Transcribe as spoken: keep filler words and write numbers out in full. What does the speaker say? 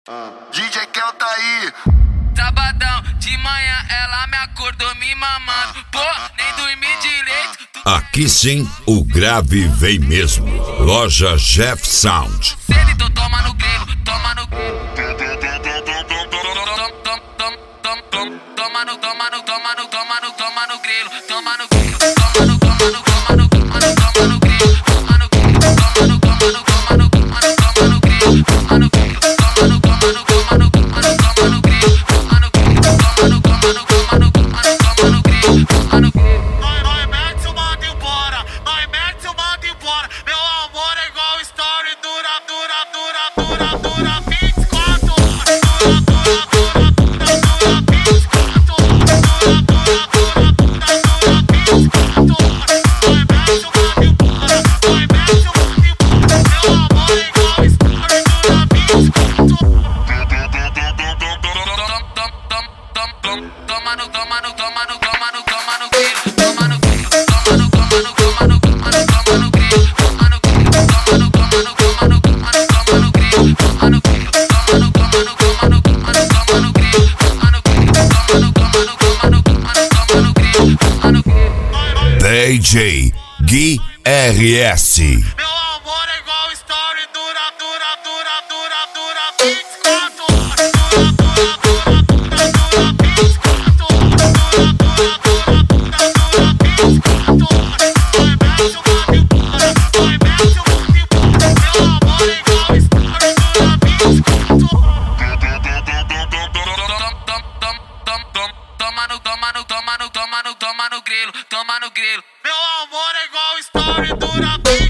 Ah. D J Kel tá aí. Sabadão, de manhã ela me acordou me mamando. Pô, nem dormi direito. Aqui sim, o grave vem mesmo. Loja Jeff Sound. Ele tô toma no grelo, toma no grelo. Toma no, toma no, toma no, toma no, toma no grelo, toma no grelo, toma no, toma no, toma no, toma no, toma no grelo, toma no grelo, toma no, toma no, toma no, toma no, toma no grelo, toma no grelo, toma no, toma no, toma no, toma no, toma no grelo, toma no grelo, toma no, toma no, toma no, toma no, toma no grelo, toma no grelo. Nós, nós mete o manda embora, nós mete o manda embora. Meu amor é igual story, dura, dura, dura, dura, dura, vinte e quatro horas, dura, dura, dura, dura, dura, vinte e quatro horas, dura, dura, dura, dura, dura, vinte e quatro horas. Nós mete o manda embora, nós mete o manda embora. Meu amor é igual story, dura, vinte e quatro horas. Toma no, toma no, toma no, toma no, toma no grelo, toma no grelo, toma no, toma no, toma no, toma no, toma no grelo, toma no grelo, toma no, toma no, toma no, toma no, toma no grelo, toma no grelo, toma no, toma no, toma no, toma no, toma no grelo, toma no grelo, toma no, toma no, toma no, toma no, toma no grelo, toma no grelo. D J Gui R S. Meu amor é igual story, dura, dura, dura, dura, dura, vinte e quatro horas, dura, dura, dura, dura, dura, vinte e quatro horas, dura, dura, dura, dura, dura, vinte e quatro horas. Nós mete o manda embora, nós mete o manda embora. Meu amor é igual story, dura, vinte e quatro horas. Toma no, toma no, toma no, toma no, toma no grelo, toma no grelo. Meu amor é igual story, dura, vinte